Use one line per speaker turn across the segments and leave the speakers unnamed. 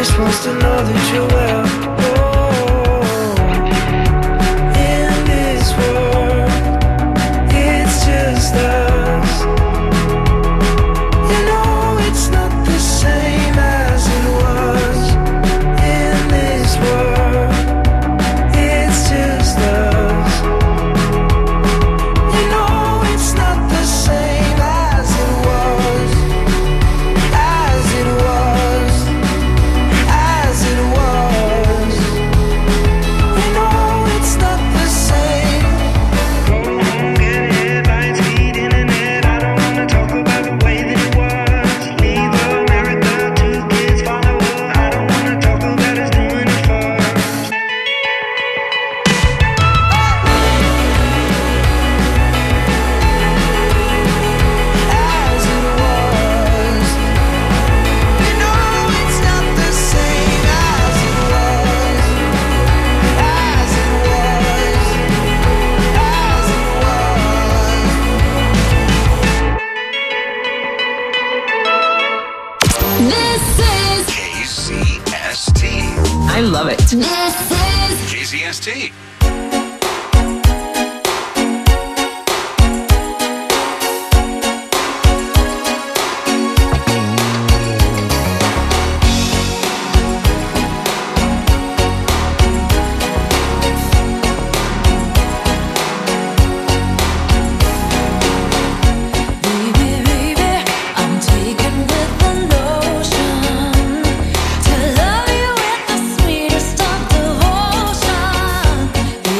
supposed to know that you're well. In this world, it's just us. You know it's not the same as it was. In this world, it's just us. You know it's not the same as it was. As it was. As it was. You know it's not the same. Go home, get headlines, feed internet. I don't wanna talk about the way that it was. Leave America, 2 kids follow her. I don't wanna talk about us doing it first. As it was. You know it's not the same as it was. As it was. As it was.
This is
KCST.
I love it.
this is
KCST.
Baby, baby, I'm taken with the notion to love you with the sweetest of devotion.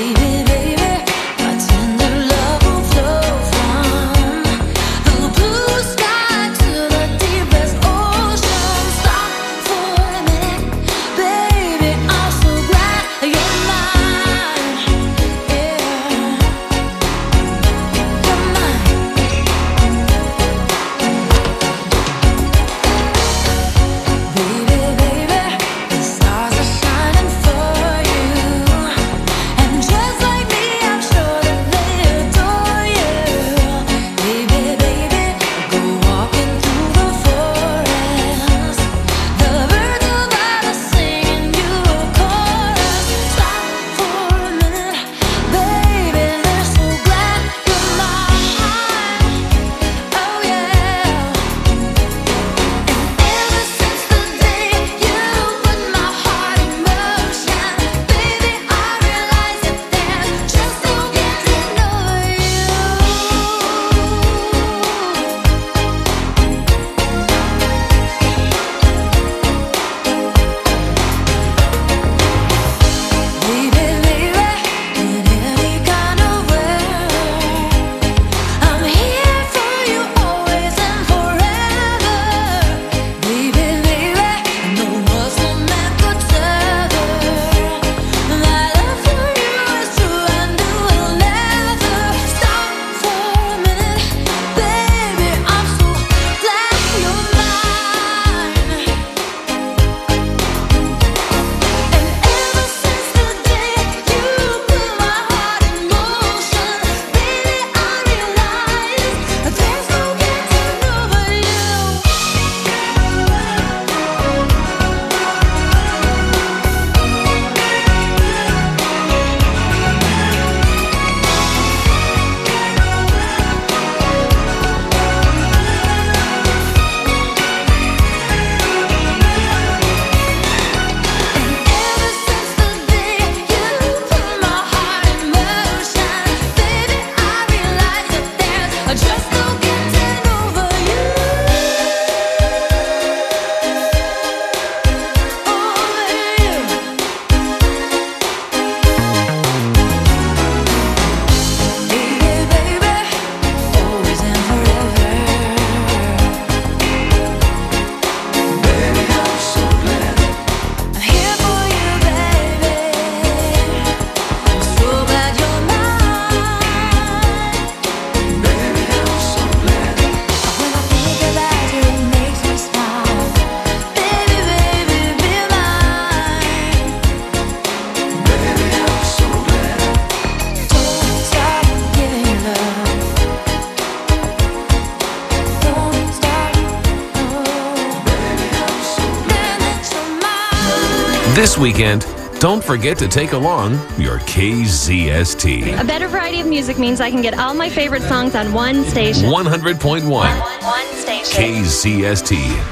This weekend, don't forget to take along your KZST.
A better variety of music means I can get all my favorite songs on one station.
100.1
One station.
KZST.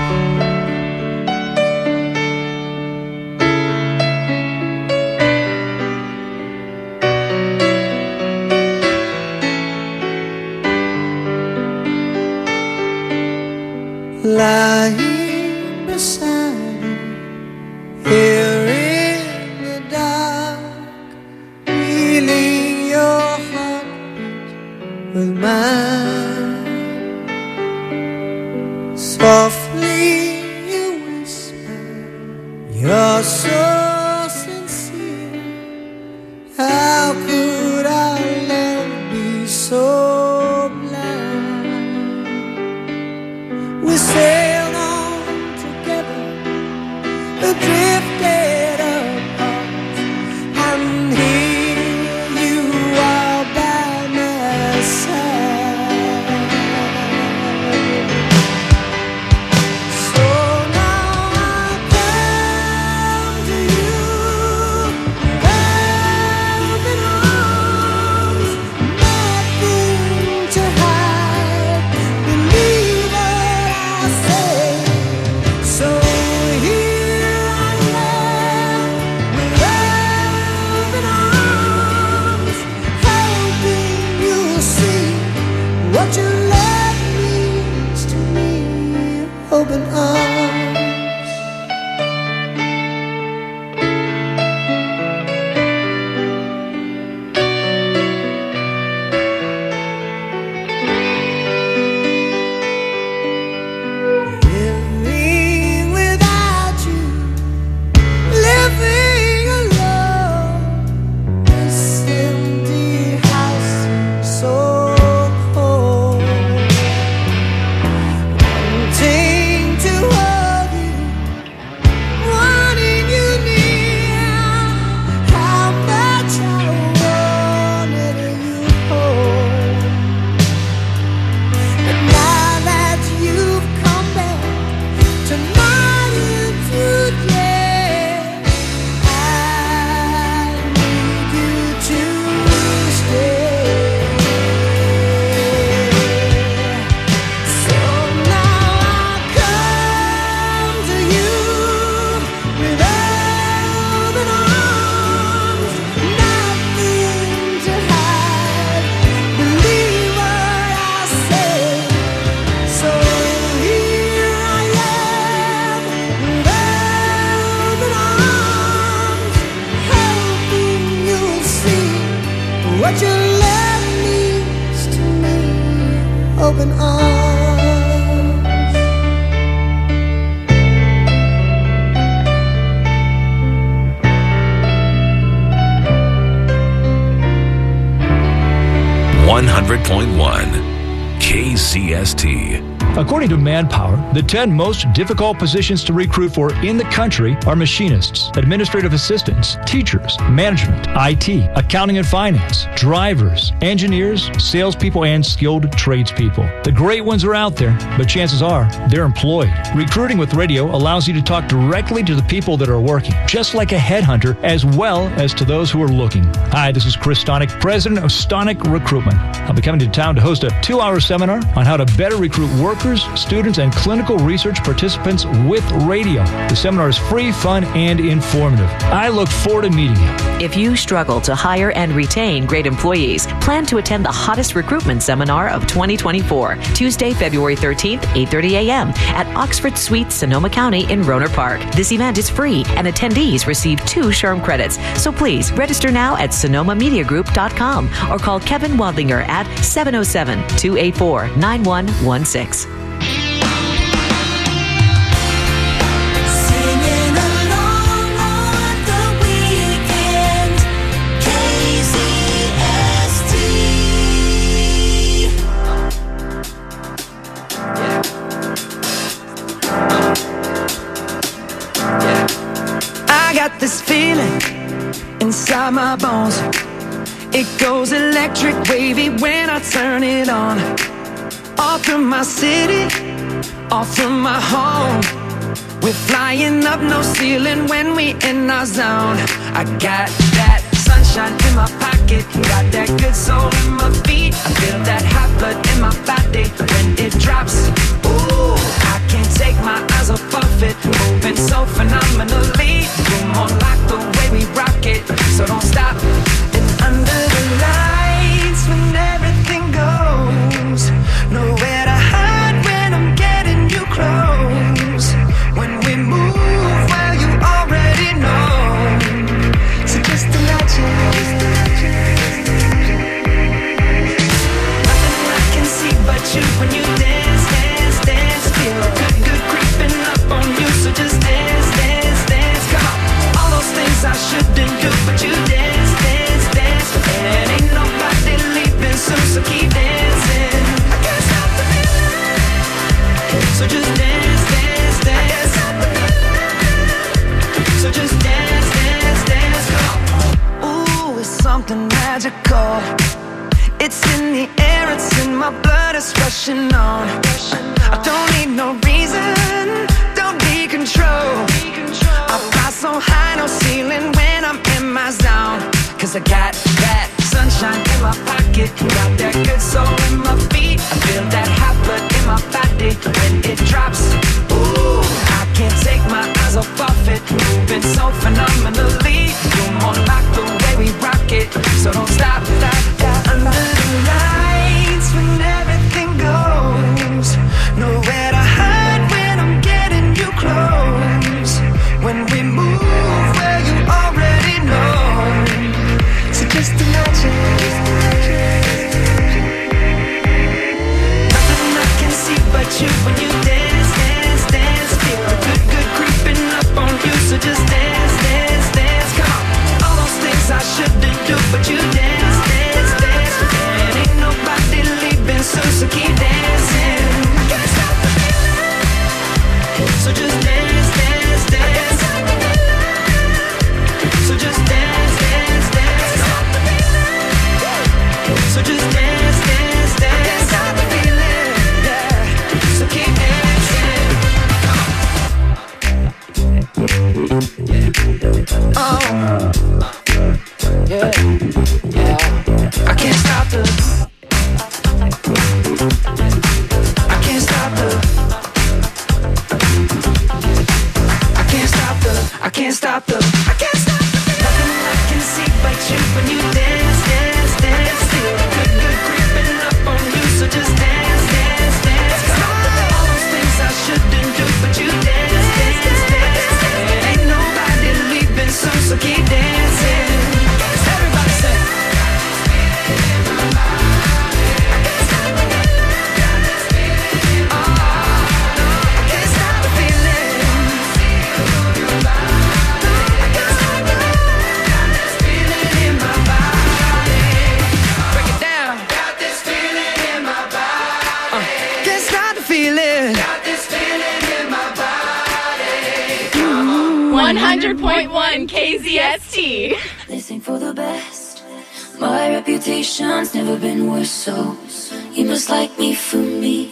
Lying beside you, here in the dark, feeling your heart with mine. Softly you whisper, you're so sincere. How could our love be so blind? We sailed on together, drifted apart, and here you are by my side. So now I come to you, open arms, nothing to hide. Believe what I say. So here I am, with open arms, hoping you'll see what your love means to me. Open arms. Living without you, living alone, this empty house so cold. Wanting to hold you, wanting you near, how much I wanted you home. And now that you've come back tonight and today, I need you to stay. So now I come to you with open arms, nothing to hide. Believe what I say. So here I am, with open arms, hoping you'll see what your love means to me. Open arms.
100.1 KZST.
According to Manpower, the 10 most difficult positions to recruit for in the country are machinists, administrative assistants, teachers, management, IT, accounting and finance, drivers, engineers, salespeople, and skilled tradespeople. The great ones are out there, but chances are they're employed. Recruiting with radio allows you to talk directly to the people that are working, just like a headhunter, as well as to those who are looking. Hi, this is Chris Stonick, president of Stonick Recruitment. I'll be coming to town to host a 2-hour seminar on how to better recruit workers, students, and clinical research participants with radio. The seminar is free, fun, and informative. I look forward to meeting you.
If you struggle to hire and retain great employees, plan to attend the hottest recruitment seminar of 2024, Tuesday, February 13th, 8:30 a.m. at Oxford Suite, Sonoma County in Rohnert Park. This event is free, and attendees receive 2 SHRM credits. So please register now at sonomamediagroup.com or call Kevin Wadlinger at 707-284-9116.
Singing along on the weekend, KZST.
I got this feeling inside my bones. It goes electric wavy when I turn it on. Off from my city, off from my home. We're flying up, no ceiling when we in our zone. I got that sunshine in my pocket, got that good soul in my feet. I feel that hot blood in my body when it drops. Ooh, I can't take my eyes off of it, moving so phenomenally. You're more like the way we rock it, so don't stop. And under the lights when everything goes, nowhere to hide when I'm getting you close. When we move, well, you already know. So just imagine. Nothing I can see but you when you dance, dance, dance. Feel good, good creeping up on you. So just dance, dance, dance. Come on. All those things I shouldn't do, but you dance, dance, dance. And ain't nobody leaving soon, so keep dancing. I can't stop the feeling. So just dance, dance, dance. So just dance, dance, dance. Come on. Ooh, it's something magical. It's in the air, it's in my blood, it's rushing on. I don't need no reason, don't need control. I fly so high, no ceiling when I'm in my zone. Cause I got that sunshine in my pocket, got that good soul in my feet. I feel that hot blood in my body when it drops. Ooh, I can't take my eyes off of it, moving so phenomenally. You're more like the way we rock it, so don't stop, stop, stop. Under the lights when everything goes, nowhere to hide when I'm getting you close. When we move, well, you already know. So just imagine. Nothing I can see but you when you dance, dance, dance. Feel good, good creeping up on you. So just dance, dance, dance. Come on. All those things I shouldn't do, but you dance, dance, dance. And ain't nobody leaving soon, so keep dancing. I can't stop the feeling. So just dance, dance, dance. So just dance, dance, dance. So just dance, dance, dance. Stop the feeling, yeah. So keep dancing. Oh, yeah, yeah. I can't stop the. I can't stop the. I can't stop the. I can't stop the. I can't stop the. Nothing I can see but you when you dance, dance, dance. Feel good, good creeping up on you. So just dance, dance, dance. All those things I shouldn't do, but you dance, dance, dance. And ain't nobody leaving soon, so keep dancing. Everybody say. Feeling.
100.1 KZST.
They sing for the best. My reputation's never been worse, so you must like me for me.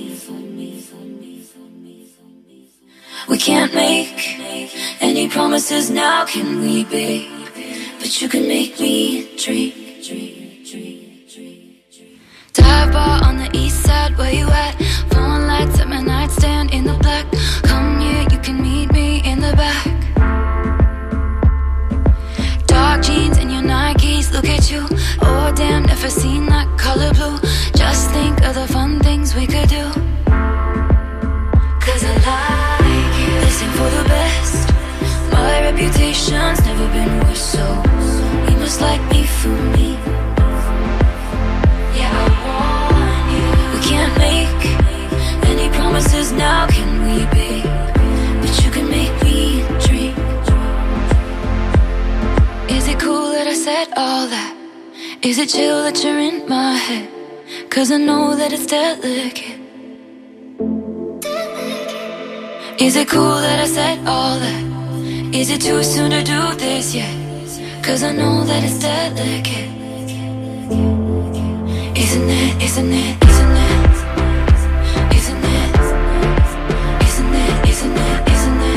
We can't make any promises now, can we, babe? But you can make me dream. Dive bar on the east side, where you at? Phone lights at my nightstand in the black. Come here, you can meet me in the back. Dark jeans and your Nikes, look at you. Oh damn, never seen that color blue. Just think of the fun things we could do. Cause I like it. They sing for the best. My reputation's never been worse, so you must like me for me. Yeah, I want you. We can't make any promises now, can we, babe? But you can make me dream. Is it cool that I said all that? Is it chill that you're in my head? Cause I know that it's delicate. Is it cool that I said all that? Is it too soon to do this yet? Cause I know that it's delicate. Isn't it, isn't it, isn't it? Isn't it, isn't it, isn't it, isn't it?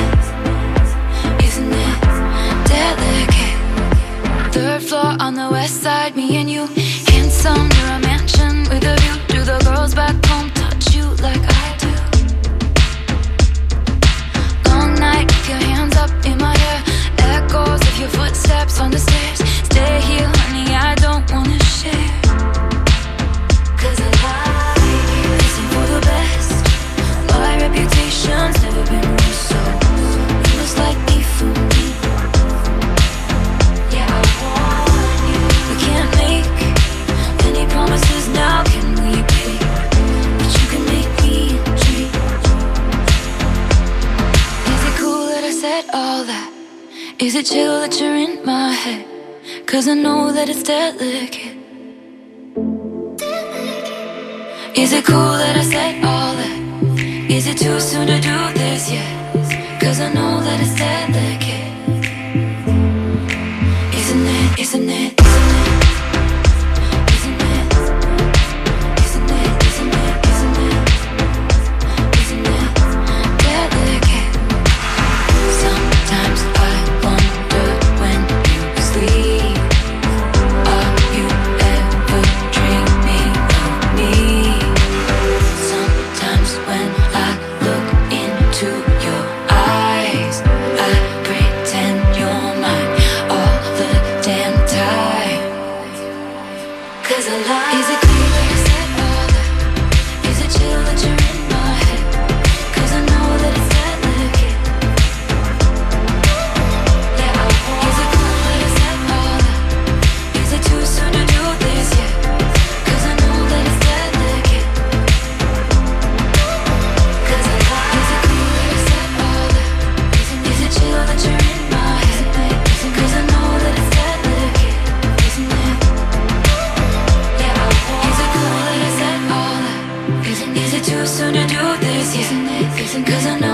Is it chill that you're in my head? 'Cause I know that it's delicate. Is it cool that I said all that? Is it too soon to do this yet? 'Cause I know that it's delicate. Isn't it, isn't it, isn't it? Cause I know